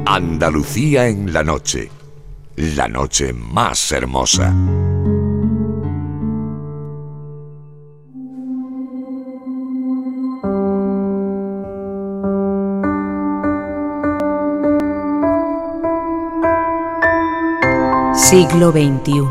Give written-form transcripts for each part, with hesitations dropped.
Andalucía en la noche más hermosa. Siglo XXI.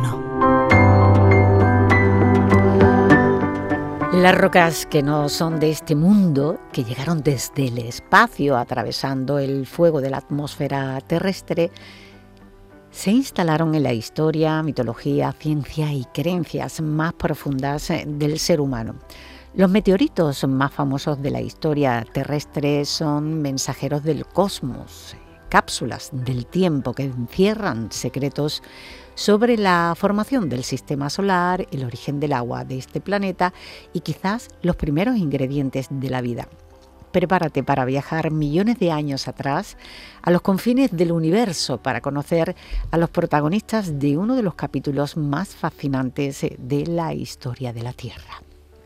Las rocas que no son de este mundo, que llegaron desde el espacio atravesando el fuego de la atmósfera terrestre, se instalaron en la historia, mitología, ciencia y creencias más profundas del ser humano. Los meteoritos más famosos de la historia terrestre son mensajeros del cosmos, cápsulas del tiempo que encierran secretos sobre la formación del sistema solar, el origen del agua de este planeta y quizás los primeros ingredientes de la vida. Prepárate para viajar millones de años atrás, a los confines del universo, para conocer a los protagonistas de uno de los capítulos más fascinantes de la historia de la Tierra.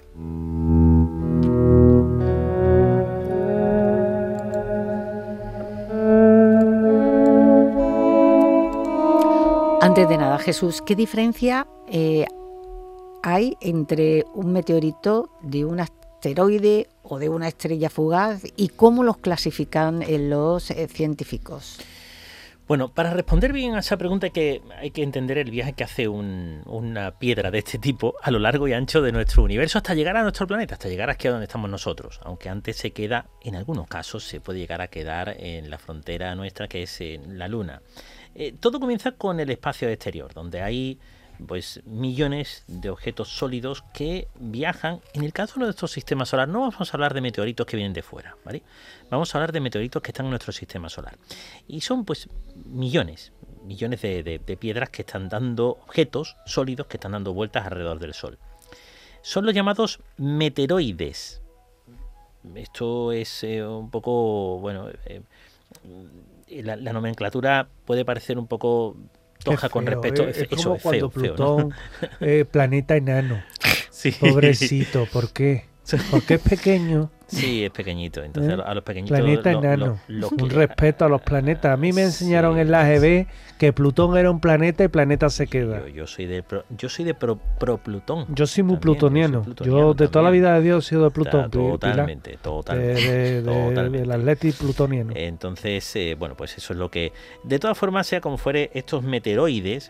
Antes de nada, Jesús, ¿qué diferencia hay entre un meteorito de un asteroide o de una estrella fugaz y cómo los clasifican los científicos? Bueno, para responder bien a esa pregunta hay que entender el viaje que hace una piedra de este tipo a lo largo y ancho de nuestro universo hasta llegar a nuestro planeta, hasta llegar aquí a donde estamos nosotros. Aunque antes se queda, en algunos casos, se puede llegar a quedar en la frontera nuestra, que es en la Luna. Todo comienza con el espacio exterior, donde hay pues millones de objetos sólidos que viajan. En el caso de nuestro sistema solar no vamos a hablar de meteoritos que vienen de fuera, ¿vale? Vamos a hablar de meteoritos que están en nuestro sistema solar. Y son pues millones de piedras que están dando, objetos sólidos que están dando vueltas alrededor del Sol. Son los llamados meteoroides. Esto es un poco, bueno, la nomenclatura puede parecer un poco toja con respecto. Es eso como es cuando feo, Plutón, ¿no? Planeta enano. Sí. Pobrecito, ¿por qué? Porque es pequeño. Sí, es pequeñito. Entonces a los pequeñitos Planeta enano. Un que, respeto a los planetas. A mí me enseñaron en la AGB que Plutón era un planeta y planeta se queda. Yo soy de pro Plutón. Yo soy muy plutoniano. Yo de toda la vida de Dios he sido de Plutón. Totalmente. Del Atleti plutoniano. Entonces, bueno, pues eso es lo que... De todas formas, sea como fuere, estos meteoroides,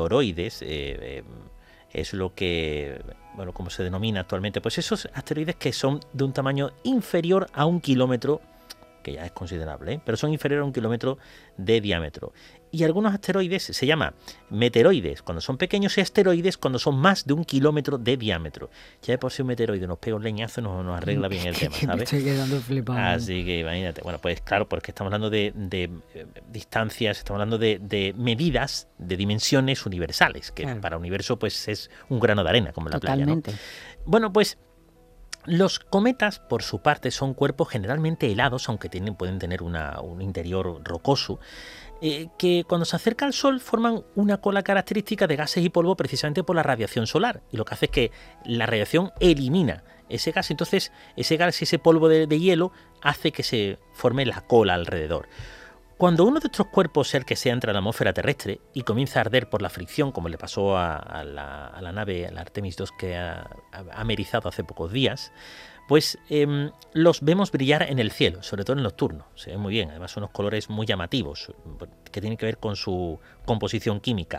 es lo que, bueno, como se denomina actualmente, pues esos asteroides que son de un tamaño inferior a 1 kilómetro, que ya es considerable, ¿eh? Pero son inferiores a 1 kilómetro de diámetro. Y algunos asteroides se llaman meteoroides cuando son pequeños y asteroides cuando son más de 1 kilómetro de diámetro. Ya de por sí un meteoroide nos pega un leñazo y nos arregla bien el tema, ¿sabes? Me estoy quedando flipado. Así que imagínate. Bueno, pues claro, porque estamos hablando de distancias, estamos hablando de medidas, de dimensiones universales, que claro, para el universo pues es un grano de arena, como la playa, ¿no? Bueno, pues los cometas, por su parte, son cuerpos generalmente helados, aunque pueden tener un interior rocoso, que cuando se acerca al Sol forman una cola característica de gases y polvo precisamente por la radiación solar. Y lo que hace es que la radiación elimina ese gas. Entonces, ese gas y ese polvo de hielo hace que se forme la cola alrededor. Cuando uno de estos cuerpos, el que sea, entra a la atmósfera terrestre y comienza a arder por la fricción, como le pasó a la nave, a la Artemis II, que ha amerizado hace pocos días, pues los vemos brillar en el cielo, sobre todo en nocturno. Se ve muy bien, además son unos colores muy llamativos, que tienen que ver con su composición química.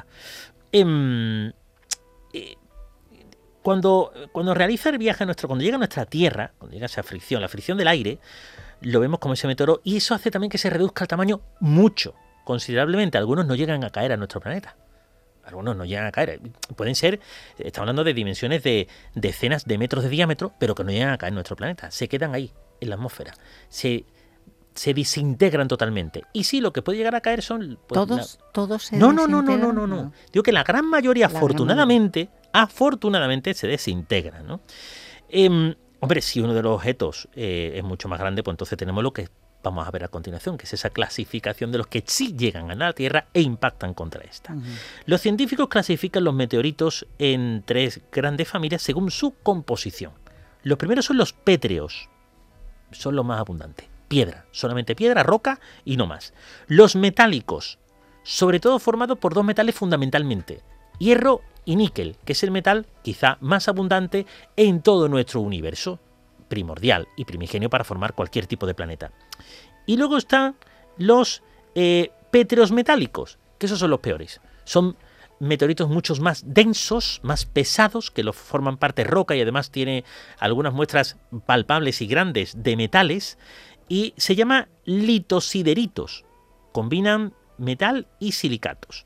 Cuando realiza el viaje cuando llega a nuestra Tierra, cuando llega esa fricción, la fricción del aire, lo vemos como ese meteoro, y eso hace también que se reduzca el tamaño mucho, considerablemente. Algunos no llegan a caer a nuestro planeta. Algunos no llegan a caer. Pueden ser, estamos hablando de dimensiones de decenas de metros de diámetro, pero que no llegan a caer en nuestro planeta. Se quedan ahí, en la atmósfera. Se desintegran totalmente. Y sí, lo que puede llegar a caer son... Pues, ¿Todos se No. Digo que la gran mayoría, afortunadamente, se desintegran, ¿no? Hombre, si uno de los objetos es mucho más grande, pues entonces tenemos lo que vamos a ver a continuación, que es esa clasificación de los que sí llegan a la Tierra e impactan contra esta. Uh-huh. Los científicos clasifican los meteoritos en 3 grandes familias según su composición. Los primeros son los pétreos, son los más abundantes. piedra, solamente piedra, roca y no más. Los metálicos, sobre todo formados por dos metales fundamentalmente, hierro y níquel, que es el metal quizá más abundante en todo nuestro universo, primordial y primigenio para formar cualquier tipo de planeta. Y luego están los pétreos metálicos, que esos son los peores. Son meteoritos mucho más densos, más pesados, que los forman parte de roca y además tiene algunas muestras palpables y grandes de metales, y se llama litosideritos. Combinan metal y silicatos.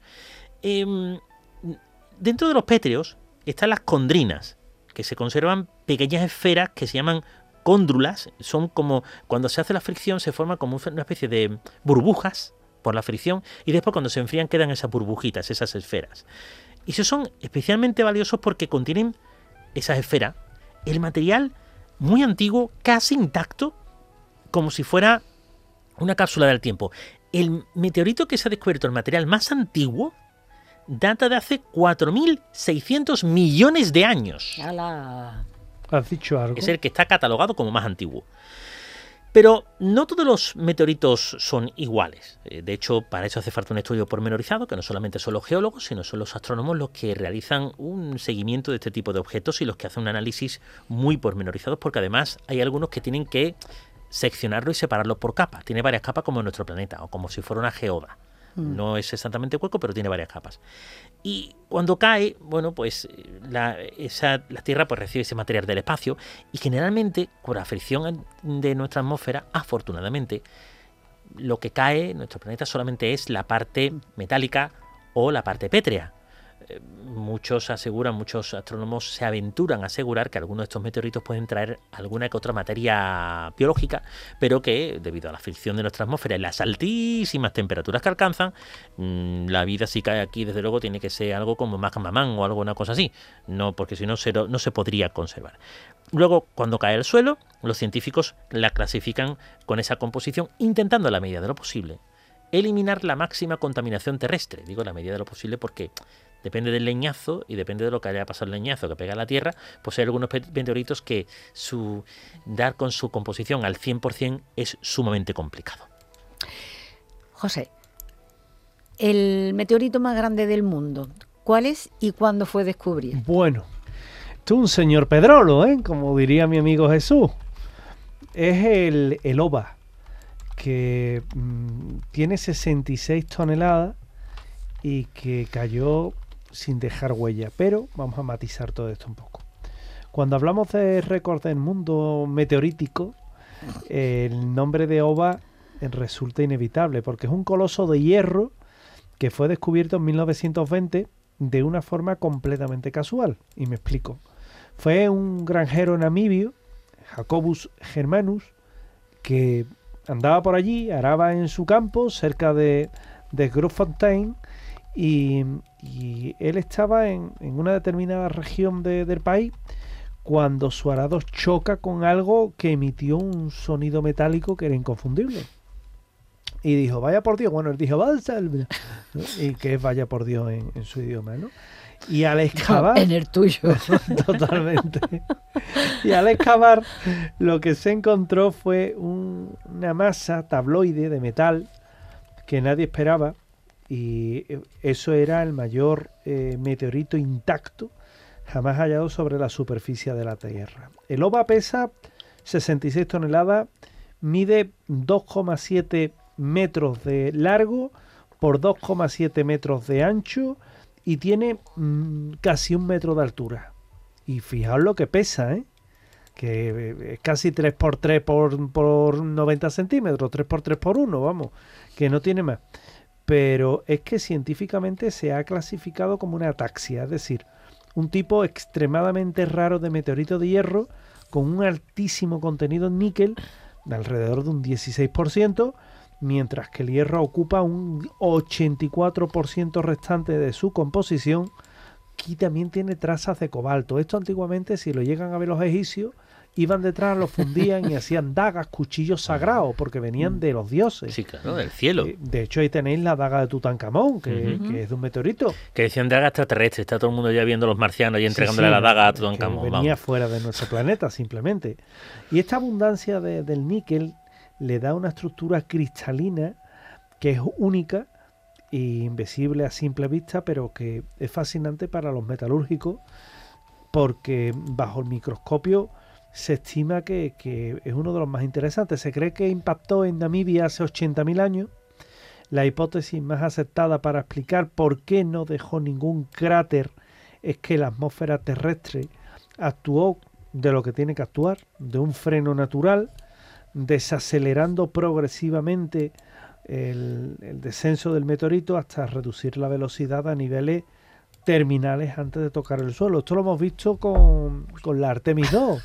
Dentro de los pétreos están las condrinas, que se conservan pequeñas esferas que se llaman cóndrulas. Son como cuando se hace la fricción, se forma como una especie de burbujas por la fricción, y después cuando se enfrían quedan esas burbujitas, esas esferas. Y esos son especialmente valiosos porque contienen esas esferas, el material muy antiguo, casi intacto, como si fuera una cápsula del tiempo. El meteorito que se ha descubierto, el material más antiguo, data de hace 4.600 millones de años. ¡Hala! ¿Has dicho algo? Es el que está catalogado como más antiguo. Pero no todos los meteoritos son iguales. De hecho, para eso hace falta un estudio pormenorizado, que no solamente son los geólogos, sino son los astrónomos los que realizan un seguimiento de este tipo de objetos y los que hacen un análisis muy pormenorizado, porque además hay algunos que tienen que seccionarlo y separarlo por capas. Tiene varias capas como en nuestro planeta, o como si fuera una geoda. No es exactamente hueco, pero tiene varias capas. Y cuando cae, bueno, pues la Tierra pues recibe ese material del espacio, y generalmente con la fricción de nuestra atmósfera, afortunadamente, lo que cae en nuestro planeta solamente es la parte metálica o la parte pétrea. Muchos astrónomos se aventuran a asegurar que algunos de estos meteoritos pueden traer alguna que otra materia biológica, pero que debido a la fricción de nuestra atmósfera y las altísimas temperaturas que alcanzan, la vida, si cae aquí, desde luego tiene que ser algo como magmamán o alguna cosa así, no, porque si no no se podría conservar. Luego, cuando cae al suelo, los científicos la clasifican con esa composición, intentando a la medida de lo posible eliminar la máxima contaminación terrestre. Digo la medida de lo posible porque depende del leñazo y depende de lo que haya pasado el leñazo que pega a la Tierra, pues hay algunos meteoritos que dar con su composición al 100% es sumamente complicado. José, el meteorito más grande del mundo, ¿cuál es y cuándo fue descubierto? Bueno, tú un señor Pedrolo, como diría mi amigo Jesús. Es el OVA, que tiene 66 toneladas y que cayó sin dejar huella. Pero vamos a matizar todo esto un poco. Cuando hablamos de récord del mundo meteorítico, el nombre de OVA resulta inevitable, porque es un coloso de hierro que fue descubierto en 1920 de una forma completamente casual. Y me explico. Fue un granjero namibio, Jacobus Germanus, que andaba por allí, araba en su campo, cerca de Grootfontein, y él estaba en una determinada región del país cuando su arado choca con algo que emitió un sonido metálico que era inconfundible. Y dijo, vaya por Dios. Bueno, él dijo, y que es vaya por Dios en su idioma, ¿no? Y al excavar... No, en el tuyo. Totalmente. Y al excavar, lo que se encontró fue una masa tabloide de metal que nadie esperaba, y eso era el mayor meteorito intacto jamás hallado sobre la superficie de la Tierra. El OVA pesa 66 toneladas, mide 2,7 metros de largo por 2,7 metros de ancho y tiene casi 1 metro de altura. Y fijaos lo que pesa, que es casi 3x3 por 90 centímetros, 3x3 por 1, vamos, que no tiene más. Pero es que científicamente se ha clasificado como una ataxia, es decir, un tipo extremadamente raro de meteorito de hierro con un altísimo contenido en níquel, de alrededor de un 16%, mientras que el hierro ocupa un 84% restante de su composición, que también tiene trazas de cobalto. Esto antiguamente, si lo llegan a ver los egipcios, iban detrás, lo fundían y hacían dagas, cuchillos sagrados, porque venían de los dioses. Sí, claro, del cielo. De hecho, ahí tenéis la daga de Tutankamón, que es de un meteorito. Que decían daga extraterrestre. Está todo el mundo ya viendo a los marcianos y entregándole la daga a Tutankamón. Que venía fuera de nuestro planeta, simplemente. Y esta abundancia del níquel le da una estructura cristalina que es única e invisible a simple vista, pero que es fascinante para los metalúrgicos, porque bajo el microscopio se estima que es uno de los más interesantes. Se cree que impactó en Namibia hace 80.000 años. La hipótesis más aceptada para explicar por qué no dejó ningún cráter es que la atmósfera terrestre actuó de lo que tiene que actuar, de un freno natural, desacelerando progresivamente el descenso del meteorito hasta reducir la velocidad a niveles terminales antes de tocar el suelo. Esto lo hemos visto con la Artemis 2.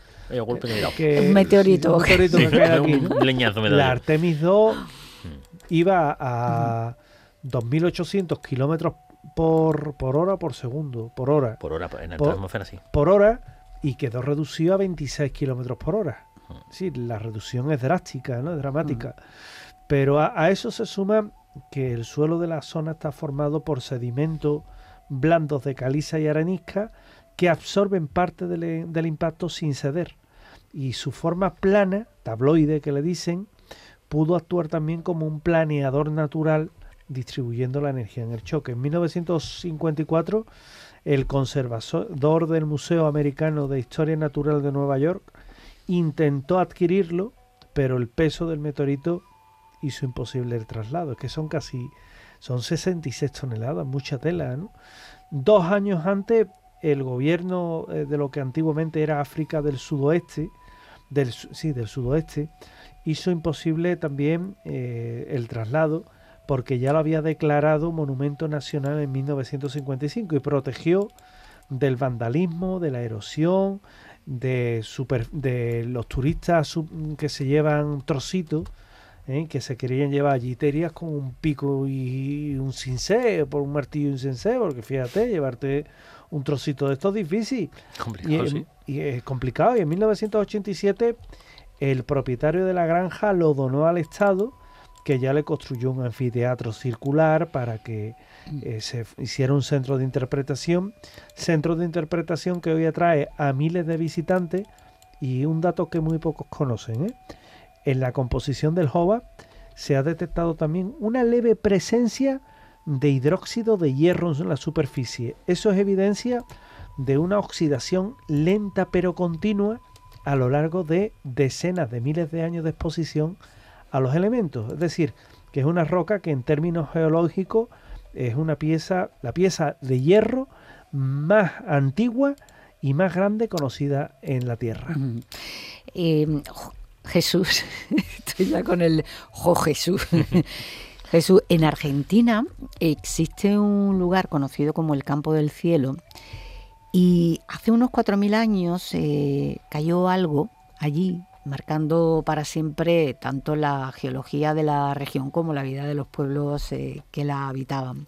Un meteorito. Un meteorito que cae aquí, ¿no? Un leñazo me da. La Artemis 2 iba a 2.800 kilómetros por hora, por segundo, por hora. Por hora, en la atmósfera sí. Por hora, y quedó reducido a 26 kilómetros por hora. Sí, la reducción es drástica, ¿no? Es dramática. Pero a eso se suma que el suelo de la zona está formado por sedimentos blandos de caliza y arenisca que absorben parte del impacto sin ceder. Y su forma plana, tabloide que le dicen, pudo actuar también como un planeador natural distribuyendo la energía en el choque. En 1954, el conservador del Museo Americano de Historia Natural de Nueva York intentó adquirirlo, pero el peso del meteorito hizo imposible el traslado. Es que son 66 toneladas, mucha tela, ¿no? 2 años antes, el gobierno de lo que antiguamente era África del Sudoeste, del Sudoeste, hizo imposible también el traslado, porque ya lo había declarado monumento nacional en 1955 y protegió del vandalismo, de la erosión, de los turistas que se llevan trocitos, que se querían llevar giterias con un pico y un cincé, por un martillo y un cincé, porque fíjate, llevarte un trocito de esto es difícil. Y es complicado. Y en 1987 el propietario de la granja lo donó al Estado, que ya le construyó un anfiteatro circular para que se hiciera un centro de interpretación que hoy atrae a miles de visitantes. Y un dato que muy pocos conocen, en la composición del Jova se ha detectado también una leve presencia de hidróxido de hierro en la superficie. Eso es evidencia de una oxidación lenta pero continua a lo largo de decenas de miles de años de exposición a los elementos. Es decir, que es una roca que en términos geológicos es la pieza de hierro más antigua y más grande conocida en la Tierra. Jesús, estoy ya con el Jesús. Jesús, en Argentina existe un lugar conocido como el Campo del Cielo, y hace unos 4.000 años cayó algo allí, marcando para siempre tanto la geología de la región como la vida de los pueblos que la habitaban.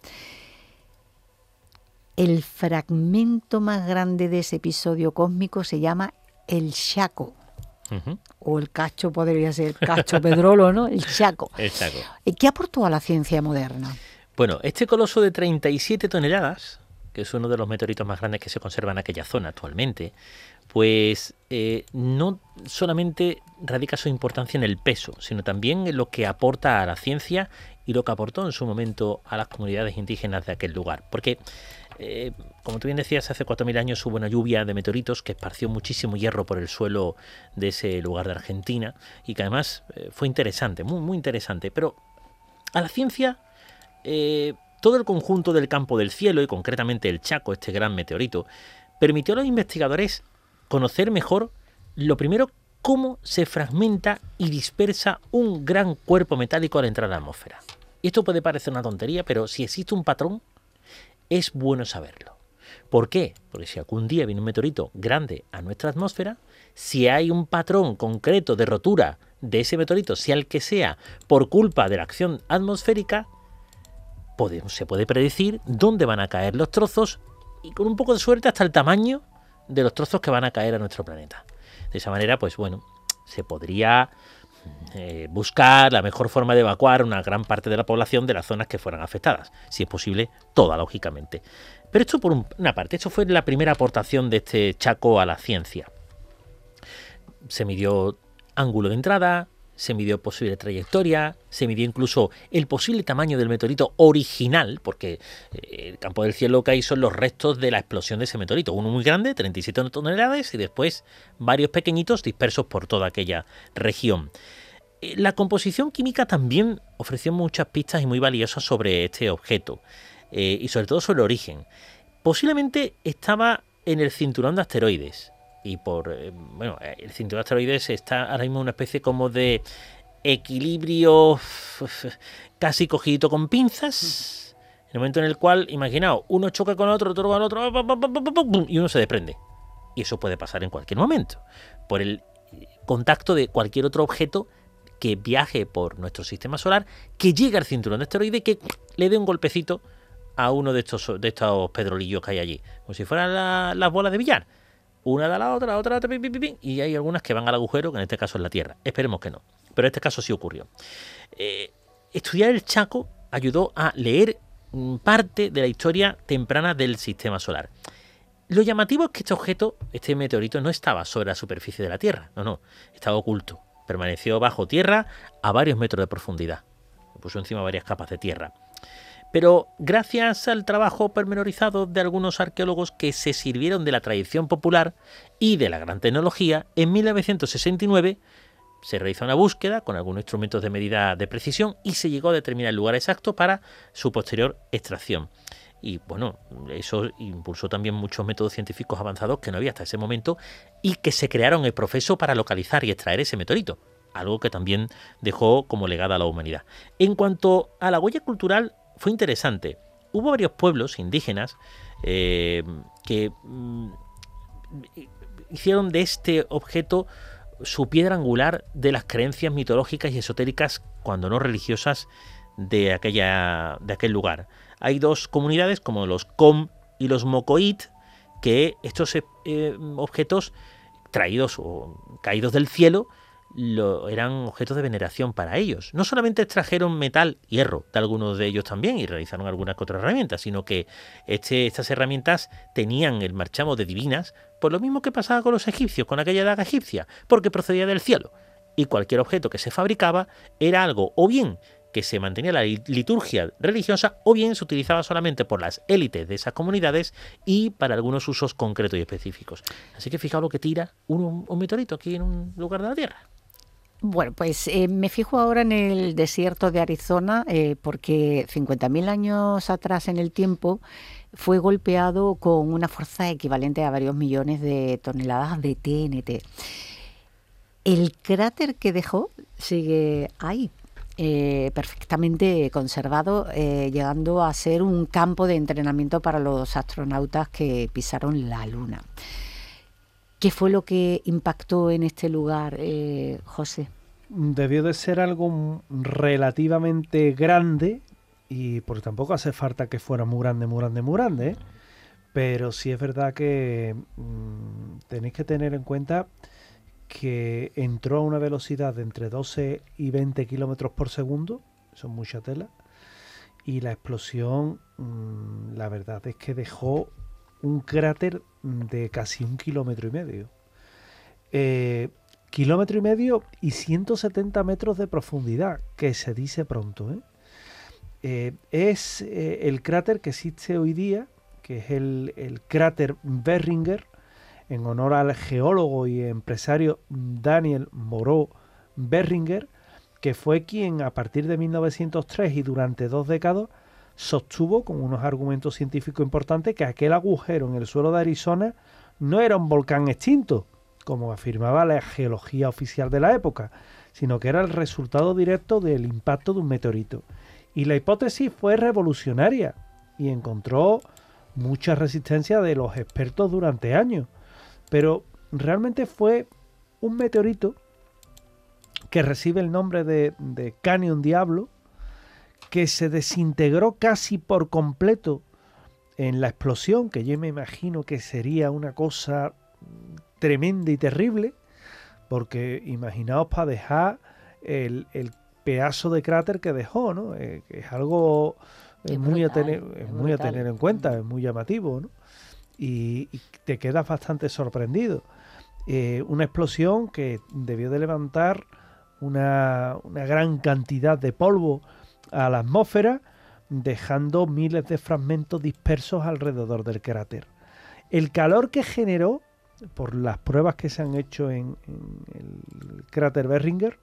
El fragmento más grande de ese episodio cósmico se llama el Chaco. Uh-huh. O el Cacho, podría ser Cacho Pedrolo, ¿no? El Chaco. El Chaco. ¿Qué aportó a la ciencia moderna? Bueno, este coloso de 37 toneladas, que es uno de los meteoritos más grandes que se conserva en aquella zona actualmente, pues no solamente radica su importancia en el peso, sino también en lo que aporta a la ciencia y lo que aportó en su momento a las comunidades indígenas de aquel lugar. Porque, como tú bien decías, hace 4.000 años hubo una lluvia de meteoritos que esparció muchísimo hierro por el suelo de ese lugar de Argentina y que además fue interesante, muy, muy interesante. Pero a la ciencia, todo el conjunto del Campo del Cielo y concretamente el Chaco, este gran meteorito, permitió a los investigadores conocer mejor, lo primero, cómo se fragmenta y dispersa un gran cuerpo metálico al entrar a la atmósfera. Y esto puede parecer una tontería, pero si existe un patrón, es bueno saberlo. ¿Por qué? Porque si algún día viene un meteorito grande a nuestra atmósfera, si hay un patrón concreto de rotura de ese meteorito, sea el que sea, por culpa de la acción atmosférica, se puede predecir dónde van a caer los trozos y con un poco de suerte hasta el tamaño de los trozos que van a caer a nuestro planeta. De esa manera, pues bueno, se podría buscar la mejor forma de evacuar una gran parte de la población de las zonas que fueran afectadas, si es posible, toda, lógicamente. Pero esto por una parte, esto fue la primera aportación de este Chaco a la ciencia. Se midió ángulo de entrada, se midió posible trayectoria, se midió incluso el posible tamaño del meteorito original, porque el campo del cielo que hay son los restos de la explosión de ese meteorito. Uno muy grande, 37 toneladas, y después varios pequeñitos dispersos por toda aquella región. La composición química también ofreció muchas pistas y muy valiosas sobre este objeto, y sobre todo sobre el origen. Posiblemente estaba en el cinturón de asteroides. Y el cinturón de asteroides está ahora mismo en una especie como de equilibrio casi cogidito con pinzas. En el momento en el cual, imaginaos, uno choca con otro con otro, y uno se desprende. Y eso puede pasar en cualquier momento, por el contacto de cualquier otro objeto que viaje por nuestro sistema solar, que llegue al cinturón de asteroides y que le dé un golpecito a uno de estos pedrolillos que hay allí, como si fueran las bolas de billar. Una da la otra, y hay algunas que van al agujero, que en este caso es la Tierra. Esperemos que no, pero en este caso sí ocurrió. Estudiar el Chaco ayudó a leer parte de la historia temprana del sistema solar. Lo llamativo es que este objeto, este meteorito, no estaba sobre la superficie de la Tierra, no, estaba oculto. Permaneció bajo tierra a varios metros de profundidad. Puso encima varias capas de tierra. Pero gracias al trabajo pormenorizado de algunos arqueólogos que se sirvieron de la tradición popular y de la gran tecnología, en 1969 se realizó una búsqueda con algunos instrumentos de medida de precisión y se llegó a determinar el lugar exacto para su posterior extracción. Y bueno, eso impulsó también muchos métodos científicos avanzados que no había hasta ese momento y que se crearon el proceso para localizar y extraer ese meteorito, algo que también dejó como legado a la humanidad. En cuanto a la huella cultural, fue interesante. Hubo varios pueblos indígenas que hicieron de este objeto su piedra angular de las creencias mitológicas y esotéricas, cuando no religiosas, de aquel lugar. Hay dos comunidades, como los Com y los Mocoit, que estos objetos traídos o caídos del cielo eran objetos de veneración para ellos. No solamente extrajeron metal, hierro, de algunos de ellos también, y realizaron algunas otras herramientas, sino que estas herramientas tenían el marchamo de divinas, por lo mismo que pasaba con los egipcios, con aquella daga egipcia, porque procedía del cielo. Y cualquier objeto que se fabricaba era algo, o bien que se mantenía la liturgia religiosa, o bien se utilizaba solamente por las élites de esas comunidades y para algunos usos concretos y específicos. Así que fijaos lo que tira un meteorito aquí en un lugar de la Tierra. Bueno, pues me fijo ahora en el desierto de Arizona, porque 50.000 años atrás en el tiempo fue golpeado con una fuerza equivalente a varios millones de toneladas de TNT. El cráter que dejó sigue ahí, perfectamente conservado, llegando a ser un campo de entrenamiento para los astronautas que pisaron la Luna. ¿Qué fue lo que impactó en este lugar, José? Debió de ser algo relativamente grande, y por tampoco hace falta que fuera muy grande, ¿eh? Pero sí es verdad que tenéis que tener en cuenta que entró a una velocidad de entre 12 y 20 kilómetros por segundo, eso es mucha tela, y la explosión, la verdad es que dejó un cráter de casi 1,5 kilómetros. Kilómetro y medio y 170 metros de profundidad, que se dice pronto, ¿eh? Es el cráter que existe hoy día, que es el cráter Barringer, en honor al geólogo y empresario Daniel Moreau Barringer, que fue quien a partir de 1903 y durante 2 décadas sostuvo con unos argumentos científicos importantes que aquel agujero en el suelo de Arizona no era un volcán extinto, como afirmaba la geología oficial de la época, sino que era el resultado directo del impacto de un meteorito. Y la hipótesis fue revolucionaria y encontró mucha resistencia de los expertos durante años. Pero realmente fue un meteorito que recibe el nombre de Canyon Diablo, que se desintegró casi por completo en la explosión, que yo me imagino que sería una cosa tremenda y terrible, porque imaginaos para dejar el pedazo de cráter que dejó, ¿no? Que es algo muy a tener en cuenta, es muy llamativo, ¿no? Y te quedas bastante sorprendido. Una explosión que debió de levantar una gran cantidad de polvo a la atmósfera, dejando miles de fragmentos dispersos alrededor del cráter. El calor que generó, por las pruebas que se han hecho en el cráter Behringer,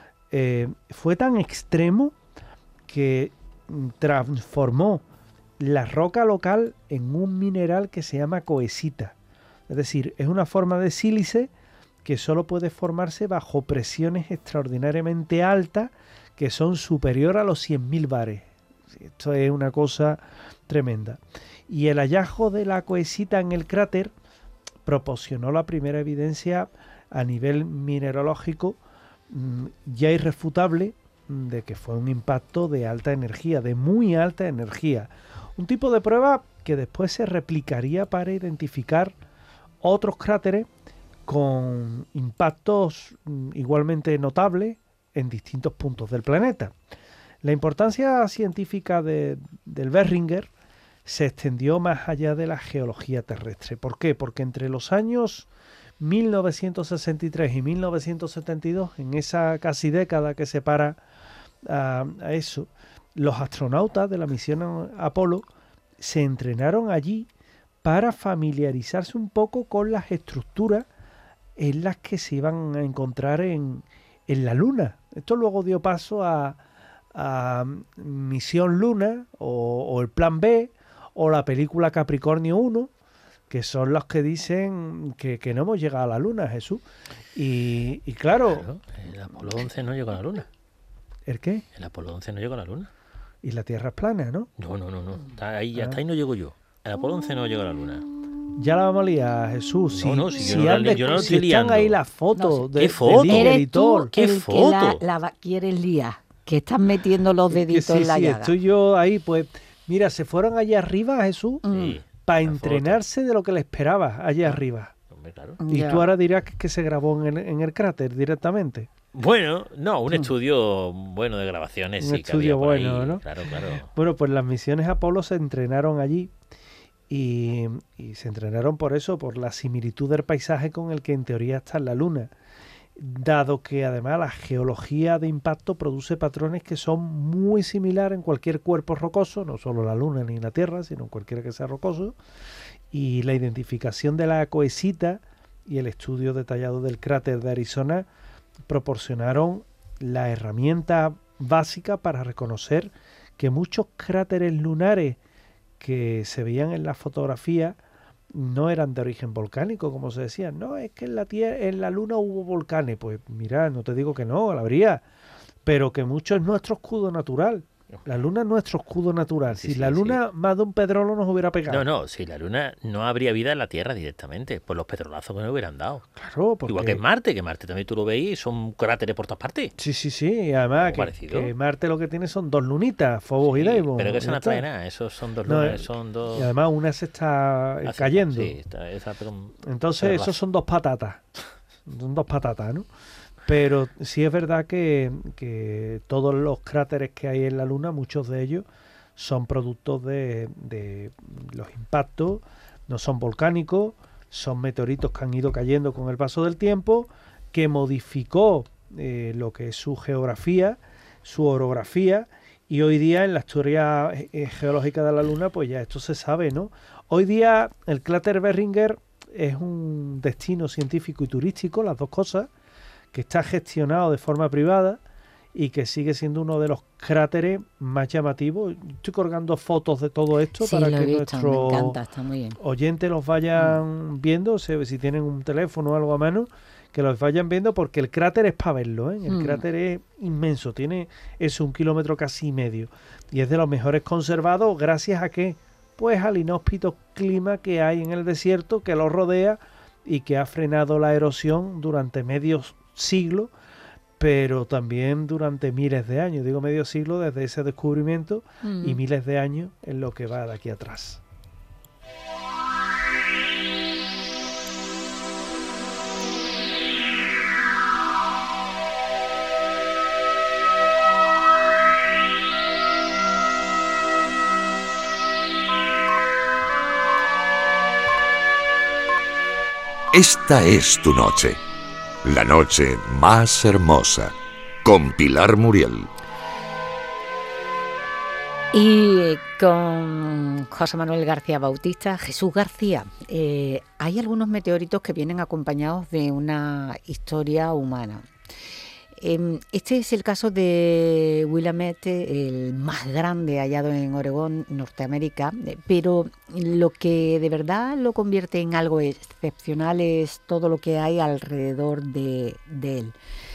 fue tan extremo que transformó la roca local en un mineral que se llama coesita. Es decir, es una forma de sílice que solo puede formarse bajo presiones extraordinariamente altas que son superior a los 100.000 bares. Esto es una cosa tremenda. Y el hallazgo de la coesita en el cráter proporcionó la primera evidencia a nivel mineralógico ya irrefutable de que fue un impacto de alta energía, de muy alta energía. Un tipo de prueba que después se replicaría para identificar otros cráteres con impactos igualmente notables en distintos puntos del planeta. La importancia científica del Behringer se extendió más allá de la geología terrestre. ¿Por qué? Porque entre los años 1963 y 1972, en esa casi década que separa a eso, los astronautas de la misión Apolo se entrenaron allí para familiarizarse un poco con las estructuras en las que se iban a encontrar en la Luna. Esto luego dio paso a Misión Luna o el Plan B o la película Capricornio 1, que son los que dicen que no hemos llegado a la Luna, Jesús. Y claro, el Apolo 11 no llegó a la Luna. ¿El qué? El Apolo 11 no llegó a la Luna. Y la Tierra es plana, ¿no? No. Hasta ahí no llego yo. El Apolo 11 no llegó a la Luna. Ya la vamos a liar, Jesús. Si están ahí las fotos ¿Qué foto? ¿Eres tú ¿Qué foto? Que la quieres liar? Que estás metiendo los deditos en la llaga. Estoy yo ahí, pues... Mira, se fueron allá arriba, Jesús, para entrenarse de lo que le esperaba allá arriba. Hombre, claro. Y tú ahora dirás que se grabó en el cráter directamente. Bueno, no, un estudio bueno de grabaciones. Un estudio bueno, ¿no? Claro. Bueno, pues las misiones Apolo se entrenaron allí y se entrenaron por eso, por la similitud del paisaje con el que en teoría está en la Luna. Dado que además la geología de impacto produce patrones que son muy similares en cualquier cuerpo rocoso, no solo la Luna ni la Tierra, sino en cualquiera que sea rocoso, y la identificación de la coesita y el estudio detallado del cráter de Arizona proporcionaron la herramienta básica para reconocer que muchos cráteres lunares que se veían en la fotografía no eran de origen volcánico, como se decía. No, es que en la Luna hubo volcanes. Pues mira, no te digo que no, la habría, pero que mucho es nuestro escudo natural. La Luna es nuestro escudo natural. Si la Luna más de un petrolo nos hubiera pegado. No, si la Luna no habría vida en la Tierra directamente, por los petrolazos que nos hubieran dado. Claro, porque... Igual que Marte también tú lo veis, son cráteres por todas partes. Sí, y además que Marte lo que tiene son dos lunitas, Phobos y Deimos. Pero que eso no trae nada, esos son dos lunas, son dos... Y además una se está cayendo. Sí, entonces esos son dos patatas. Son dos patatas, ¿no? Pero sí es verdad que todos los cráteres que hay en la Luna, muchos de ellos son productos de los impactos, no son volcánicos, son meteoritos que han ido cayendo con el paso del tiempo, que modificó lo que es su geografía, su orografía, y hoy día en la historia geológica de la Luna, pues ya esto se sabe, ¿no? Hoy día el cráter Behringer es un destino científico y turístico, las dos cosas, que está gestionado de forma privada y que sigue siendo uno de los cráteres más llamativos. Estoy colgando fotos de todo esto para que nuestros oyentes los vayan viendo, si tienen un teléfono o algo a mano, que los vayan viendo, porque el cráter es para verlo, ¿eh? El cráter es inmenso, tiene 1,5 kilómetros casi medio, y es de los mejores conservados. ¿Gracias a qué? Pues al inhóspito clima que hay en el desierto que lo rodea y que ha frenado la erosión durante medios siglos, pero también durante miles de años. Digo medio siglo desde ese descubrimiento y miles de años en lo que va de aquí atrás. Esta es tu noche, la noche más hermosa. con Pilar Muriel. Y con José Manuel García Bautista. Jesús García, hay algunos meteoritos que vienen acompañados de una historia humana. Este es el caso de Willamette, el más grande hallado en Oregón, Norteamérica, pero lo que de verdad lo convierte en algo excepcional es todo lo que hay alrededor de él.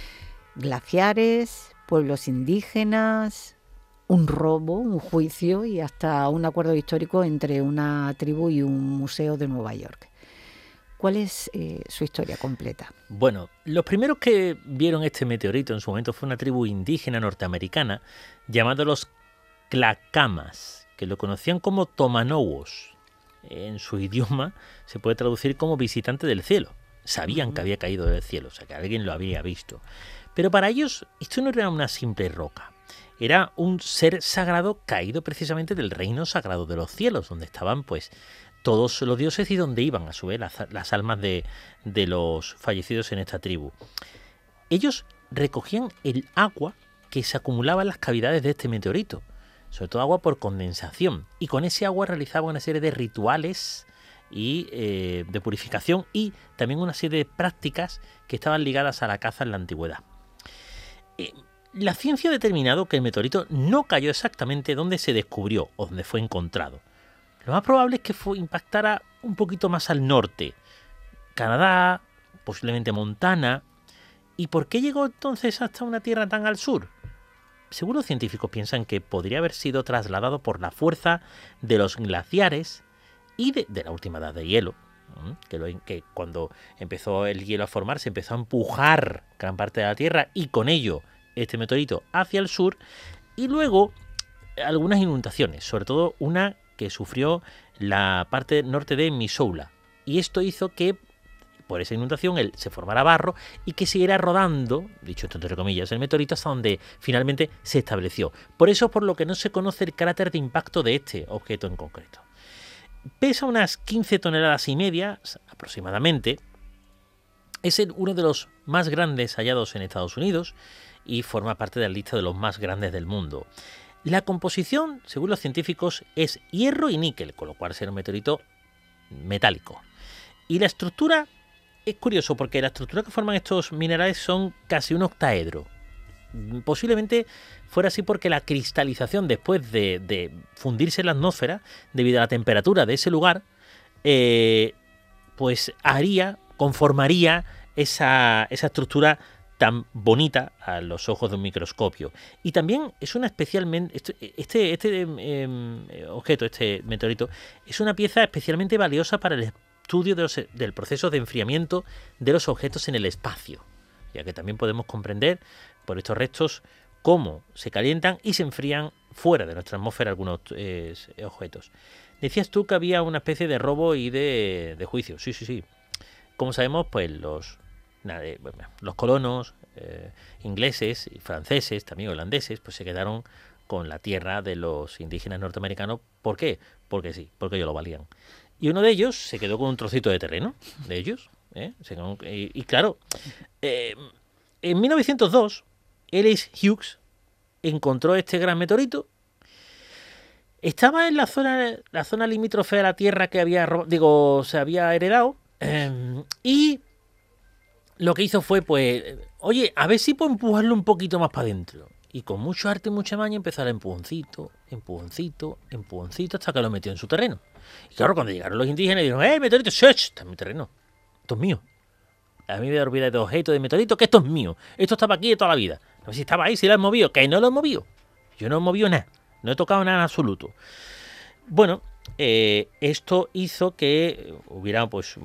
Glaciares, pueblos indígenas, un robo, un juicio y hasta un acuerdo histórico entre una tribu y un museo de Nueva York. ¿Cuál es su historia completa? Bueno, los primeros que vieron este meteorito en su momento fue una tribu indígena norteamericana llamada los Clacamas, que lo conocían como Tomanowos. En su idioma se puede traducir como visitante del cielo. Sabían que había caído del cielo, o sea que alguien lo había visto. Pero para ellos esto no era una simple roca. Era un ser sagrado caído precisamente del reino sagrado de los cielos, donde estaban pues todos los dioses y donde iban a su vez las almas de los fallecidos en esta tribu. Ellos recogían el agua que se acumulaba en las cavidades de este meteorito, sobre todo agua por condensación, y con ese agua realizaban una serie de rituales y de purificación y también una serie de prácticas que estaban ligadas a la caza en la antigüedad. La ciencia ha determinado que el meteorito no cayó exactamente donde se descubrió o donde fue encontrado. Lo más probable es que impactara un poquito más al norte, Canadá, posiblemente Montana. ¿Y por qué llegó entonces hasta una tierra tan al sur? Según los científicos piensan que podría haber sido trasladado por la fuerza de los glaciares y de la última edad de hielo, que cuando empezó el hielo a formarse empezó a empujar gran parte de la Tierra y con ello este meteorito hacia el sur, y luego algunas inundaciones, sobre todo una que sufrió la parte norte de Missoula, y esto hizo que por esa inundación se formara barro y que siguiera rodando, dicho esto entre comillas, el meteorito hasta donde finalmente se estableció. Por eso por lo que no se conoce el cráter de impacto de este objeto en concreto. Pesa unas 15 toneladas y media aproximadamente, es uno de los más grandes hallados en Estados Unidos y forma parte de la lista de los más grandes del mundo. La composición, según los científicos, es hierro y níquel, con lo cual será un meteorito metálico. Y la estructura es curioso porque la estructura que forman estos minerales son casi un octaedro. Posiblemente fuera así porque la cristalización después de fundirse en la atmósfera, debido a la temperatura de ese lugar, pues conformaría esa estructura tan bonita a los ojos de un microscopio. Y también es una especialmente este meteorito es una pieza especialmente valiosa para el estudio del proceso de enfriamiento de los objetos en el espacio, ya que también podemos comprender por estos restos cómo se calientan y se enfrían fuera de nuestra atmósfera algunos objetos. Decías tú que había una especie de robo y de juicio. Sí. Como sabemos, pues los colonos ingleses y franceses, también holandeses, pues se quedaron con la tierra de los indígenas norteamericanos. ¿Por qué? Porque sí, porque ellos lo valían. Y uno de ellos se quedó con un trocito de terreno de ellos. Y claro, en 1902, Ellis Hughes encontró este gran meteorito. Estaba en la zona limítrofe a la tierra que se había heredado. Y lo que hizo fue, pues, oye, a ver si puedo empujarlo un poquito más para adentro. Y con mucho arte y mucha maña empezó a dar empujoncito, hasta que lo metió en su terreno. Y claro, cuando llegaron los indígenas dijeron, meteorito, está en mi terreno, esto es mío. A mí me da olvidar de objetos de meteorito, que esto es mío. Esto estaba aquí de toda la vida. No sé si estaba ahí, si lo he movido, que no lo he movido. Yo no he movido nada, no he tocado nada en absoluto. Bueno, esto hizo que hubiera pues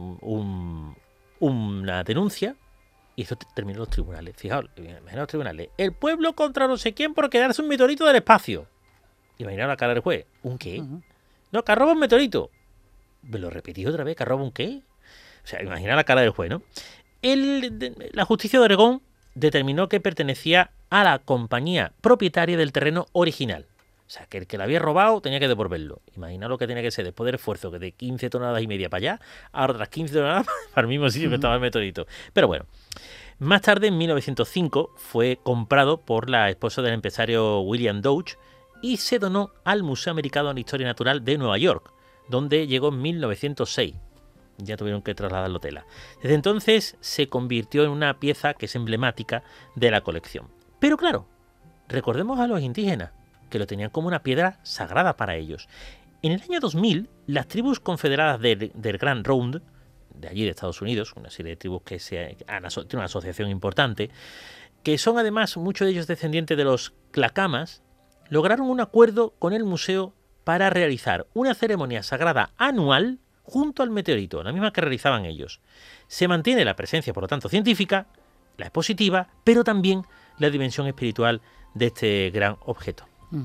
una denuncia. Y eso terminó en los tribunales. Fijaos, imaginaos los tribunales. El pueblo contra no sé quién por quedarse un meteorito del espacio. Imaginaos la cara del juez. ¿Un qué? No, que roba un meteorito. ¿Me lo repetí otra vez? ¿Que roba un qué? O sea, imaginaos la cara del juez, ¿no? La justicia de Oregón determinó que pertenecía a la compañía propietaria del terreno original. O sea, que el que lo había robado tenía que devolverlo. Imaginaos lo que tenía que ser después del esfuerzo, que de 15 toneladas y media para allá, ahora otras 15 toneladas para el mismo sitio que estaba el meteorito. Pero bueno, Más tarde, en 1905, fue comprado por la esposa del empresario William Dodge y se donó al Museo Americano de Historia Natural de Nueva York, donde llegó en 1906. Ya tuvieron que trasladarlo tela. Desde entonces se convirtió en una pieza que es emblemática de la colección. Pero claro, recordemos a los indígenas, que lo tenían como una piedra sagrada para ellos. En el año 2000, las tribus confederadas del Grand Round, de allí de Estados Unidos, una serie de tribus que tiene una asociación importante, que son además muchos de ellos descendientes de los Clacamas, lograron un acuerdo con el museo para realizar una ceremonia sagrada anual junto al meteorito, la misma que realizaban ellos. Se mantiene la presencia, por lo tanto, científica, la expositiva, pero también la dimensión espiritual de este gran objeto.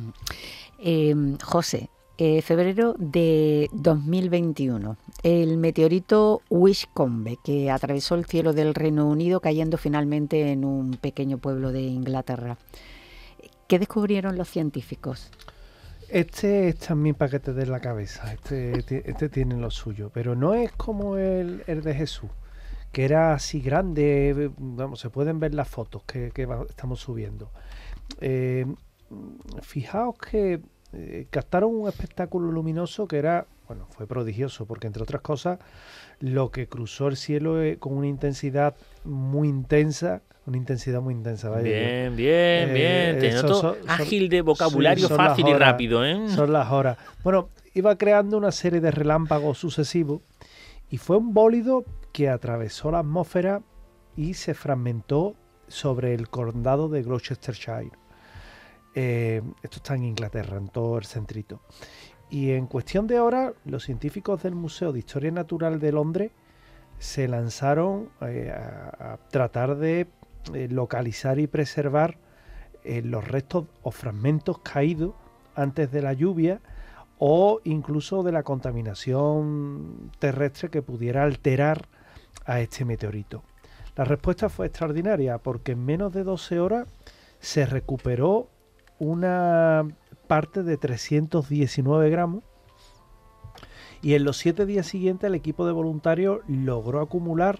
José, febrero de 2021, el meteorito Wishcombe, que atravesó el cielo del Reino Unido cayendo finalmente en un pequeño pueblo de Inglaterra. ¿Qué descubrieron los científicos? Este es también para que te des la cabeza, este tiene lo suyo, pero no es como el de Jesús, que era así grande. Vamos, se pueden ver las fotos que estamos subiendo. Fijaos que captaron un espectáculo luminoso que era, bueno, fue prodigioso, porque entre otras cosas, lo que cruzó el cielo con una intensidad muy intensa. Vaya. Bien. Te noto ágil de vocabulario, fácil y rápido, ¿eh? Son las horas. Bueno, iba creando una serie de relámpagos sucesivos y fue un bólido que atravesó la atmósfera y se fragmentó sobre el condado de Gloucestershire. Esto está en Inglaterra, en todo el centrito. Y en cuestión de horas, los científicos del Museo de Historia Natural de Londres se lanzaron a tratar de localizar y preservar los restos o fragmentos caídos antes de la lluvia o incluso de la contaminación terrestre que pudiera alterar a este meteorito. La respuesta fue extraordinaria, porque en menos de 12 horas se recuperó una parte de 319 gramos y en los 7 días siguientes el equipo de voluntarios logró acumular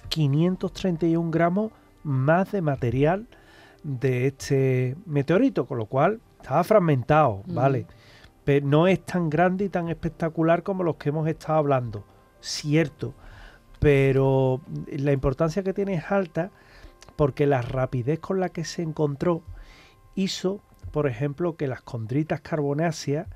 531 gramos más de material de este meteorito, con lo cual estaba fragmentado, ¿vale? Pero no es tan grande y tan espectacular como los que hemos estado hablando, cierto, pero la importancia que tiene es alta, porque la rapidez con la que se encontró hizo, por ejemplo, que las condritas carbonáceas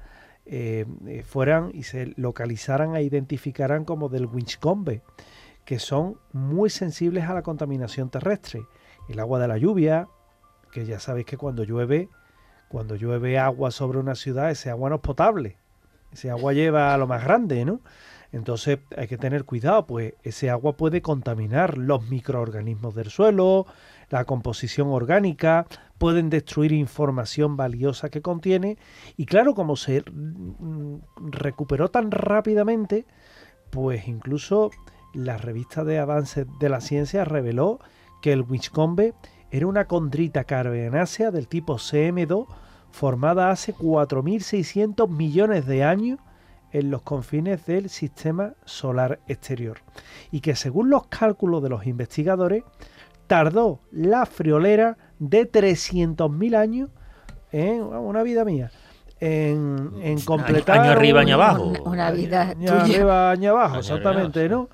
fueran y se localizaran e identificaran como del Wishcombe, que son muy sensibles a la contaminación terrestre. El agua de la lluvia, que ya sabéis que cuando llueve agua sobre una ciudad, ese agua no es potable. Ese agua lleva a lo más grande, ¿no? Entonces hay que tener cuidado, pues ese agua puede contaminar los microorganismos del suelo, la composición orgánica, pueden destruir información valiosa que contiene. Y claro, como se recuperó tan rápidamente, pues incluso la revista de avances de la ciencia reveló que el Wishcombe era una condrita carbonácea del tipo CM2 formada hace 4.600 millones de años en los confines del sistema solar exterior, y que según los cálculos de los investigadores tardó la friolera de 300.000 años en una vida mía en completar año arriba, año abajo. Una vida año arriba, año abajo, exactamente, ¿no?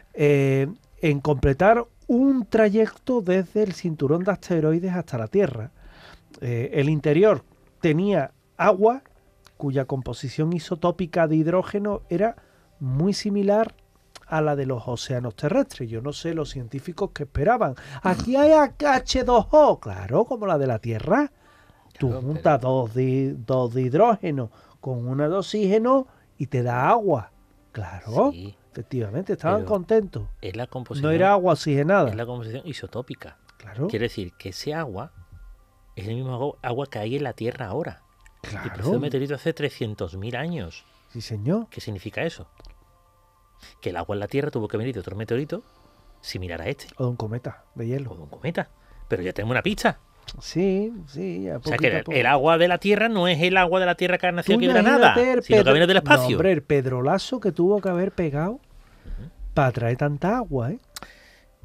En completar un trayecto desde el cinturón de asteroides hasta la Tierra. El interior tenía agua cuya composición isotópica de hidrógeno era muy similar a la de los océanos terrestres. Yo no sé los científicos que esperaban. Aquí hay H2O, claro, como la de la Tierra. Tú juntas dos de hidrógeno con una de oxígeno y te da agua. Claro, sí, efectivamente, estaban contentos. Es la composición, no era agua oxigenada. Es la composición isotópica. Claro. Quiere decir que ese agua es el mismo agua que hay en la Tierra ahora. Claro. Y procedió un meteorito hace 300.000 años. Sí, señor. ¿Qué significa eso? Que el agua en la Tierra tuvo que venir de otro meteorito similar a este. O de un cometa de hielo. O de un cometa. Pero ya tenemos una pista. Sí. O sea que el agua de la Tierra no es el agua de la Tierra que ha nacido aquí de la nada, sino que viene del espacio. No, hombre, el pedrolazo que tuvo que haber pegado para traer tanta agua, ¿eh?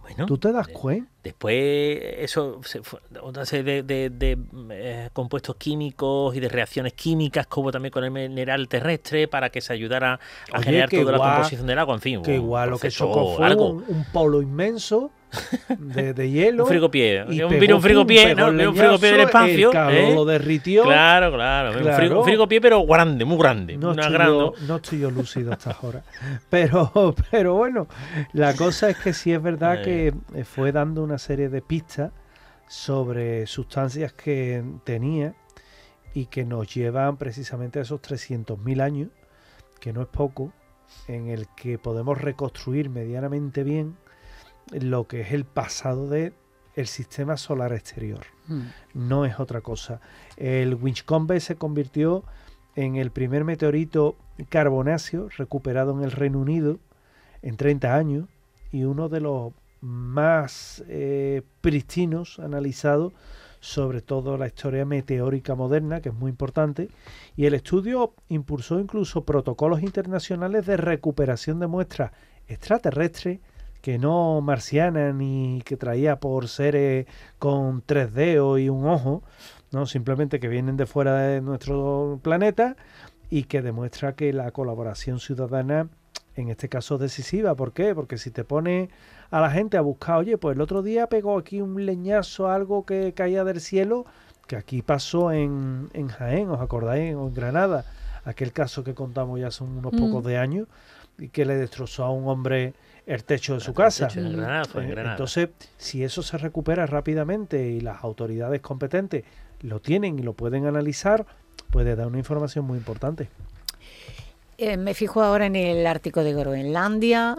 Bueno, ¿tú te das cuenta? Después, eso, otra serie de compuestos químicos y de reacciones químicas que hubo también con el mineral terrestre para que se ayudara a generar toda la composición del agua. En fin, que igual lo que chocó fue un polo inmenso de hielo. Un frigopié. Un frigopié, ¿no? Un frigopié del espacio. El calor lo derritió. Claro. Un frigopié, pero grande, muy grande. No estoy yo lúcido a estas horas. Pero bueno, la cosa es que sí es verdad que fue dando una serie de pistas sobre sustancias que tenía y que nos llevan precisamente a esos 300.000 años, que no es poco, en el que podemos reconstruir medianamente bien lo que es el pasado del sistema solar exterior. No es otra cosa. El Winchcombe se convirtió en el primer meteorito carbonáceo recuperado en el Reino Unido en 30 años y uno de los más pristinos analizados, sobre todo la historia meteórica moderna, que es muy importante, y el estudio impulsó incluso protocolos internacionales de recuperación de muestras extraterrestres, que no marciana ni que traía por seres con 3 dedos y un ojo, no, simplemente que vienen de fuera de nuestro planeta y que demuestra que la colaboración ciudadana en este caso es decisiva. ¿Por qué? Porque si te pone a la gente a buscar, oye, pues el otro día pegó aquí un leñazo, algo que caía del cielo, que aquí pasó en Jaén, ¿os acordáis? O en Granada, aquel caso que contamos ya son unos pocos de años y que le destrozó a un hombre el techo de su casa. En Granada. Entonces, si eso se recupera rápidamente y las autoridades competentes lo tienen y lo pueden analizar, puede dar una información muy importante. Me fijo ahora en el Ártico de Groenlandia,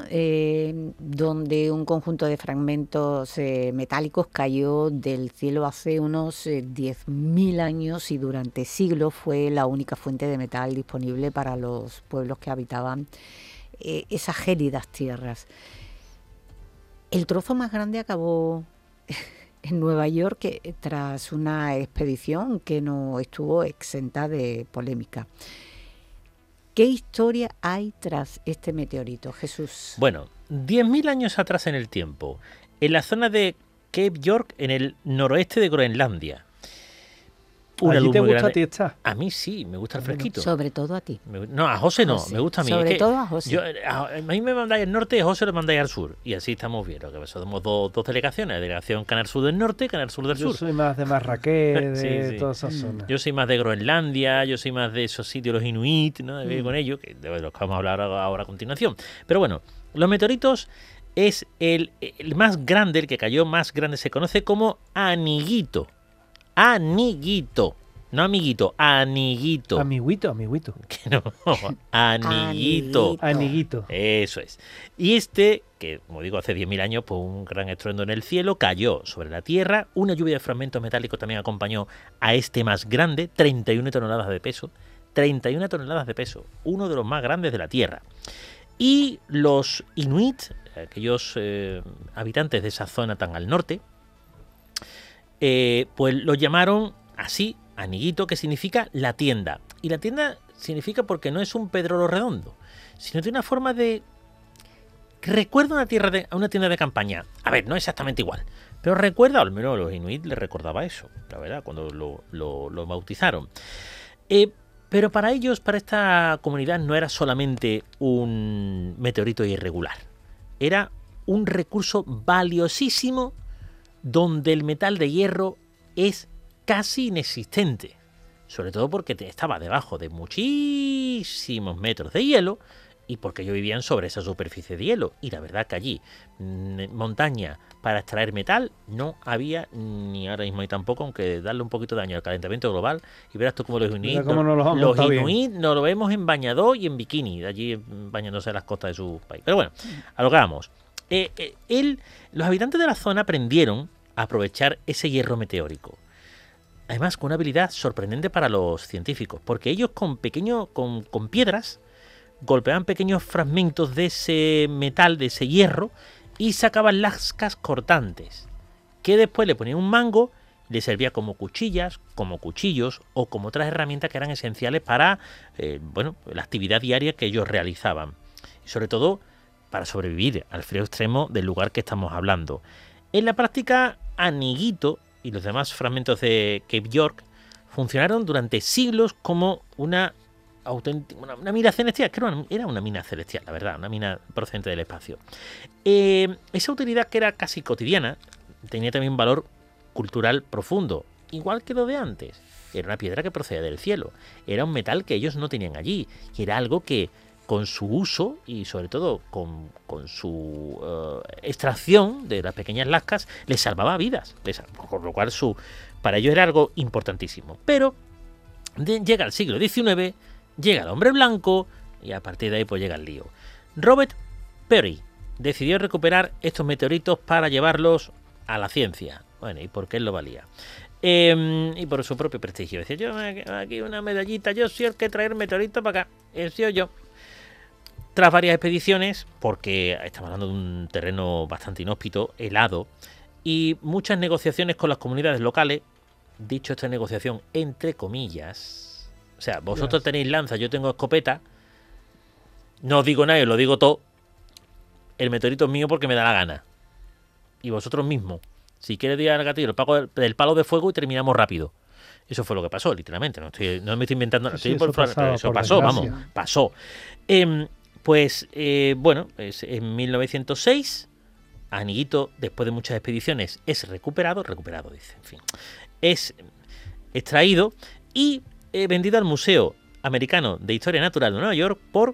donde un conjunto de fragmentos metálicos cayó del cielo hace unos 10.000 años y durante siglos fue la única fuente de metal disponible para los pueblos que habitaban esas gélidas tierras. El trozo más grande acabó en Nueva York tras una expedición que no estuvo exenta de polémica. ¿Qué historia hay tras este meteorito, Jesús? Bueno, 10.000 años atrás en el tiempo, en la zona de Cape York, en el noroeste de Groenlandia. ¿A ti te gusta a ti estar? A mí sí, me gusta el fresquito. Sobre todo a ti. No, a José no, me gusta a mí. Sobre todo a José. A mí me mandáis al norte y a José lo mandáis al sur. Y así estamos bien. Lo que somos dos delegaciones. La delegación Canal Sur del Norte y Canal Sur del Sur. Yo soy más de Marrakech, de todas esas zonas. Yo soy más de Groenlandia, yo soy más de esos sitios, los Inuit, ¿no? De vivir con ellos, de los que vamos a hablar ahora a continuación. Pero bueno, los meteoritos es el más grande, el que cayó más grande, se conoce como Aniguito. Aniguito. No amiguito, aniguito. Amiguito. Que no, aniguito. Eso es. Y que como digo, hace 10.000 años, pues un gran estruendo en el cielo, cayó sobre la Tierra. Una lluvia de fragmentos metálicos también acompañó a este más grande, 31 toneladas de peso. 31 toneladas de peso, uno de los más grandes de la Tierra. Y los Inuit, aquellos habitantes de esa zona tan al norte, pues lo llamaron así, Aniguito, que significa la tienda. Y la tienda significa porque no es un pedrolo redondo, sino tiene una forma de... Recuerda a una tienda de campaña. A ver, no exactamente igual, pero recuerda, al menos a los Inuit les recordaba eso, la verdad, cuando lo bautizaron. Pero para ellos, para esta comunidad, no era solamente un meteorito irregular. Era un recurso valiosísimo donde el metal de hierro es casi inexistente, sobre todo porque estaba debajo de muchísimos metros de hielo y porque ellos vivían sobre esa superficie de hielo. Y la verdad que allí, montaña para extraer metal, no había, ni ahora mismo hay tampoco, aunque darle un poquito de daño al calentamiento global. Y verás tú cómo los Inuit, nos lo vemos en bañador y en bikini, allí bañándose en las costas de su país. Pero bueno, a lo que vamos. Los habitantes de la zona aprendieron a aprovechar ese hierro meteórico. Además, con una habilidad sorprendente para los científicos, porque ellos con piedras golpeaban pequeños fragmentos de ese metal, de ese hierro, y sacaban lascas cortantes, que después le ponían un mango y le servía como cuchillas, como cuchillos o como otras herramientas que eran esenciales para la actividad diaria que ellos realizaban. Y sobre todo, para sobrevivir al frío extremo del lugar que estamos hablando. En la práctica, Aniguito y los demás fragmentos de Cape York funcionaron durante siglos como una mina celestial, que era una mina celestial, la verdad, una mina procedente del espacio. Esa utilidad, que era casi cotidiana, tenía también un valor cultural profundo, igual que lo de antes. Era una piedra que procedía del cielo, era un metal que ellos no tenían allí, y era algo que con su uso y sobre todo con su extracción de las pequeñas lascas les salvaba vidas, por lo cual para ellos era algo importantísimo. Pero llega el siglo XIX, llega el hombre blanco y a partir de ahí pues llega el lío. Robert Peary decidió recuperar estos meteoritos para llevarlos a la ciencia. Bueno, ¿y por qué él lo valía? Y por su propio prestigio. Decía, yo aquí una medallita, yo soy el que traer meteoritos para acá, he sido yo. Tras varias expediciones, porque estamos hablando de un terreno bastante inhóspito, helado, y muchas negociaciones con las comunidades locales, dicho esta negociación entre comillas, o sea, vosotros tenéis lanza, yo tengo escopeta, no os digo nada, os lo digo todo, el meteorito es mío porque me da la gana, y vosotros mismos, si quieres tirar el gatillo, del palo de fuego y terminamos rápido. Eso fue lo que pasó, literalmente, no me estoy inventando, eso pasó, vamos, pasó. Pues en 1906, Aniguito, después de muchas expediciones, es recuperado, dice, en fin, es extraído y vendido al Museo Americano de Historia Natural de Nueva York por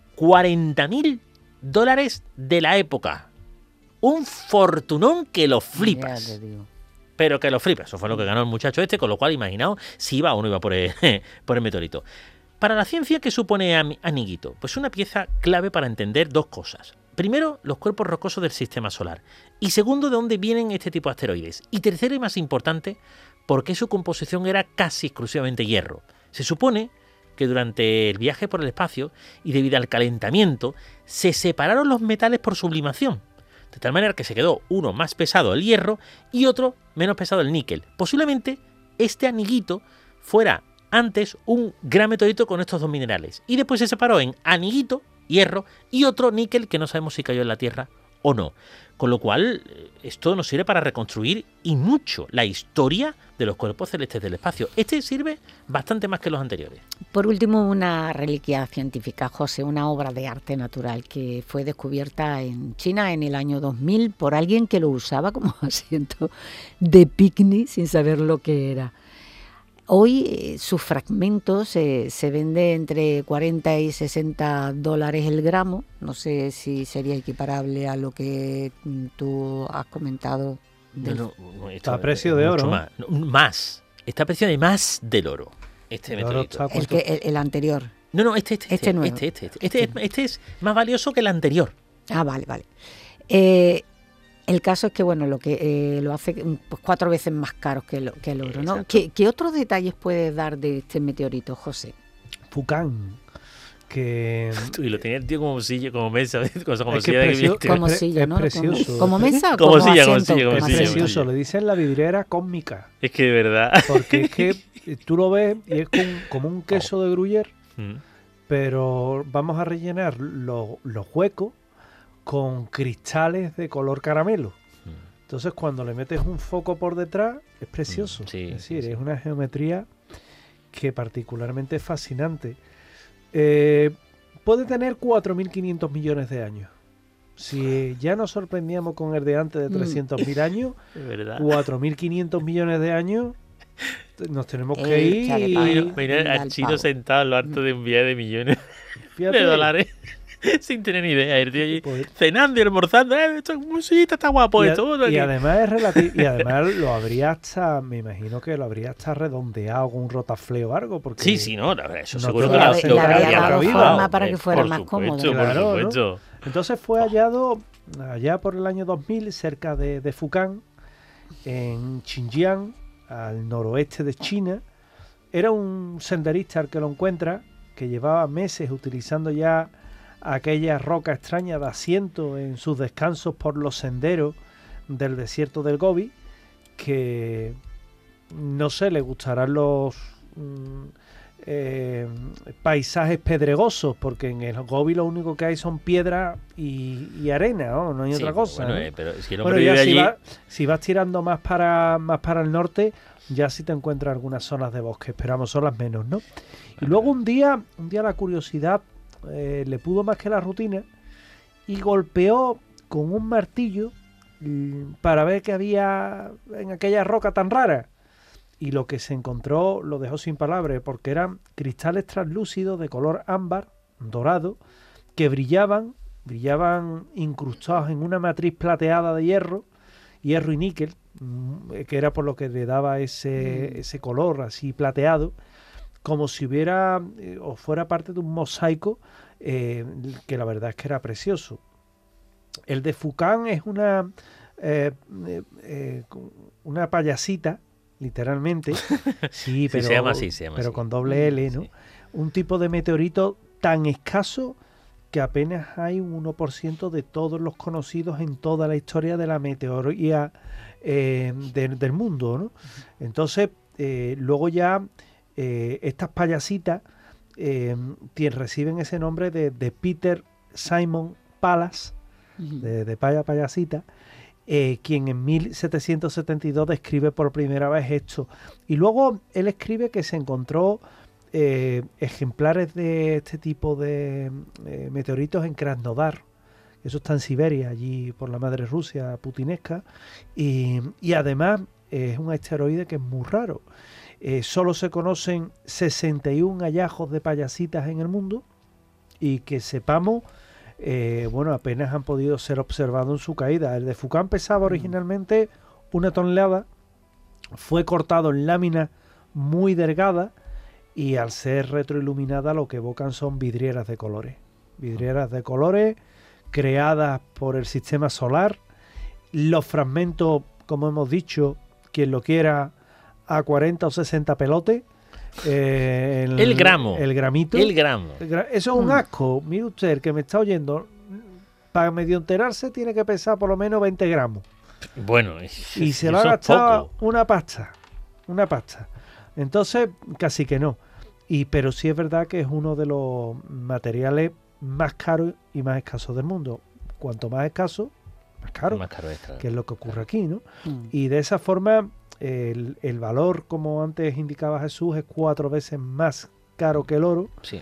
$40,000 de la época. Un fortunón que lo flipas. Pero que lo flipas. Eso fue lo que ganó el muchacho con lo cual, imaginaos si iba o no iba por el meteorito. Para la ciencia, ¿qué supone Aniguito? Pues una pieza clave para entender dos cosas. Primero, los cuerpos rocosos del sistema solar. Y segundo, de dónde vienen este tipo de asteroides. Y tercero y más importante, por qué su composición era casi exclusivamente hierro. Se supone que durante el viaje por el espacio y debido al calentamiento, se separaron los metales por sublimación. De tal manera que se quedó uno más pesado, el hierro, y otro menos pesado, el níquel. Posiblemente este Aniguito fuera antes un gran meteorito con estos dos minerales. Y después se separó en Aniguito, hierro, y otro níquel que no sabemos si cayó en la Tierra o no. Con lo cual, esto nos sirve para reconstruir y mucho la historia de los cuerpos celestes del espacio. Este sirve bastante más que los anteriores. Por último, una reliquia científica, José, una obra de arte natural que fue descubierta en China en el año 2000 por alguien que lo usaba como asiento de picnic sin saber lo que era. Hoy sus fragmentos se vende entre $40 y $60 el gramo. No sé si sería equiparable a lo que tú has comentado. Está a precio de oro. Más. Está a precio de más del oro. Este meteorito. El anterior. No, este nuevo. Este es más valioso que el anterior. Ah, vale. El caso es que lo que lo hace pues 4 veces más caro que el oro, ¿no? ¿Qué otros detalles puedes dar de este meteorito, José? Fucán, que y lo tenía el tío como silla, como mesa, como silla de como silla, ¿no? Precioso. ¿Como mesa o como silla, asiento? Es precioso, le dicen la vidriera cósmica. Es que de verdad. Porque es que tú lo ves y es como un queso de Gruyère, pero vamos a rellenar los huecos con cristales de color caramelo. Entonces cuando le metes un foco por detrás es precioso. Sí, es decir, es una geometría que particularmente es fascinante. Puede tener 4.500 millones de años. Si ya nos sorprendíamos con el de antes de 300.000 años, 4.500 millones de años, nos tenemos que ir. Mira al chino sentado en lo alto de un viaje de millones de dólares. Sin tener ni idea, el tío allí cenando y almorzando, esta musita está guapo esto. Y además es relativo, y además lo habría hasta, me imagino que lo habría hasta redondeado con un rotafleo o algo, porque sí, no, la verdad, eso no seguro que lo habría dado forma para que fuera más cómodo. Claro, ¿no? Entonces fue hallado allá por el año 2000 cerca de Fujian, en Xinjiang, al noroeste de China. Era un senderista el que lo encuentra, que llevaba meses utilizando ya aquella roca extraña de asiento en sus descansos por los senderos del desierto del Gobi, que no sé, le gustarán los paisajes pedregosos, porque en el Gobi lo único que hay son piedras y arena, no hay otra cosa. Bueno, ¿no? Pero si el hombre vive allí... si vas tirando más para el norte, ya sí te encuentras algunas zonas de bosque, esperamos son las menos, ¿no? Y luego un día la curiosidad le pudo más que la rutina y golpeó con un martillo para ver qué había en aquella roca tan rara. Y lo que se encontró lo dejó sin palabras, porque eran cristales translúcidos de color ámbar, dorado, que brillaban incrustados en una matriz plateada de hierro y níquel, que era por lo que le daba ese color así plateado, como si hubiera o fuera parte de un mosaico, que la verdad es que era precioso. El de Fucán es una payasita, literalmente, sí, pero, se llama así, pero con doble L, ¿no? Sí. Un tipo de meteorito tan escaso que apenas hay un 1% de todos los conocidos en toda la historia de la meteorología del mundo, ¿no? Entonces, luego ya estas payasitas reciben ese nombre de Peter Simon Pallas, de payasita, quien en 1772 describe por primera vez esto. Y luego él escribe que se encontró ejemplares de este tipo de meteoritos en Krasnodar. Eso está en Siberia, allí por la madre Rusia putinesca. Y además es un asteroide que es muy raro. Solo se conocen 61 hallazgos de payasitas en el mundo y que sepamos, apenas han podido ser observados en su caída. El de Fucán pesaba originalmente 1 tonelada, fue cortado en láminas muy delgadas y al ser retroiluminada lo que evocan son vidrieras de colores. Vidrieras de colores creadas por el sistema solar. Los fragmentos, como hemos dicho, quien lo quiera, a 40 o 60 pelotes. El gramo. El gramito. El gramo. Eso es un asco. Mire usted, el que me está oyendo, para medio enterarse tiene que pesar por lo menos 20 gramos. Bueno, y se va a gastar una pasta. Entonces, casi que no. Pero sí es verdad que es uno de los materiales más caros y más escasos del mundo. Cuanto más escaso, más caro. Más caro es, claro. Que es lo que ocurre aquí, ¿no? Y de esa forma, el valor, como antes indicaba Jesús, es 4 veces más caro que el oro. Sí.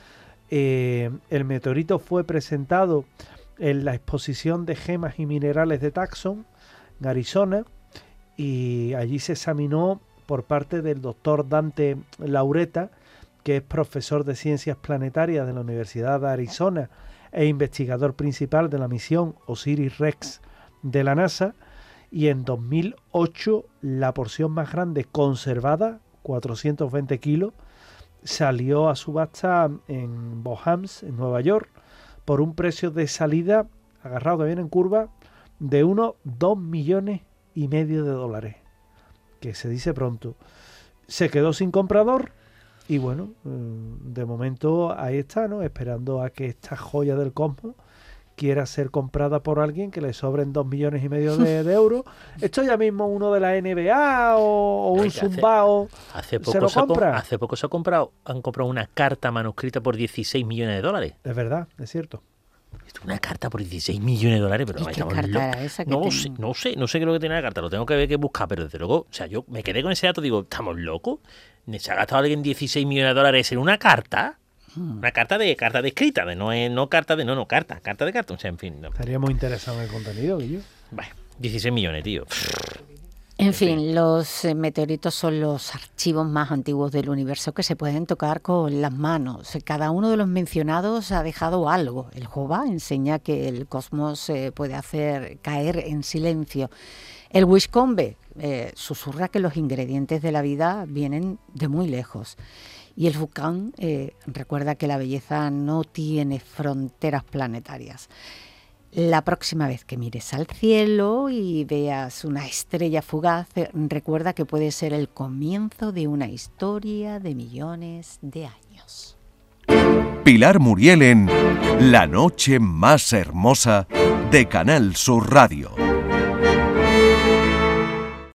El meteorito fue presentado en la exposición de gemas y minerales de Tucson, en Arizona, y allí se examinó por parte del doctor Dante Laureta, que es profesor de ciencias planetarias de la Universidad de Arizona e investigador principal de la misión OSIRIS-REx de la NASA. Y en 2008 la porción más grande conservada, 420 kilos, salió a subasta en Bohams, en Nueva York, por un precio de salida, agarrado también en curva, de unos $2,5 millones de dólares, que se dice pronto. Se quedó sin comprador y bueno, de momento ahí está, ¿no? Esperando a que esta joya del cosmos quiera ser comprada por alguien que le sobren $2,5 millones de euros. Esto ya mismo uno de la NBA o un zumbao se lo compra. Hace poco han comprado una carta manuscrita por $16 millones. Es verdad, es cierto. Una carta por $16 millones, pero ¿qué carta era esa que no sé qué es lo que tiene la carta, lo tengo que ver, que buscar, pero desde luego, o sea, yo me quedé con ese dato, digo, ¿estamos locos? ¿Se ha gastado alguien $16 millones en una carta? Una carta de escrita, carta de cartón, o sea, en fin. No. Estaría muy interesado en el contenido, Guillo. Bueno, 16 millones, tío. En fin, los meteoritos son los archivos más antiguos del universo que se pueden tocar con las manos. Cada uno de los mencionados ha dejado algo. El Jova enseña que el cosmos se puede hacer caer en silencio. El Wishkombe susurra que los ingredientes de la vida vienen de muy lejos. Y el Fucán recuerda que la belleza no tiene fronteras planetarias. La próxima vez que mires al cielo y veas una estrella fugaz, recuerda que puede ser el comienzo de una historia de millones de años. Pilar Muriel en La noche más hermosa de Canal Sur Radio.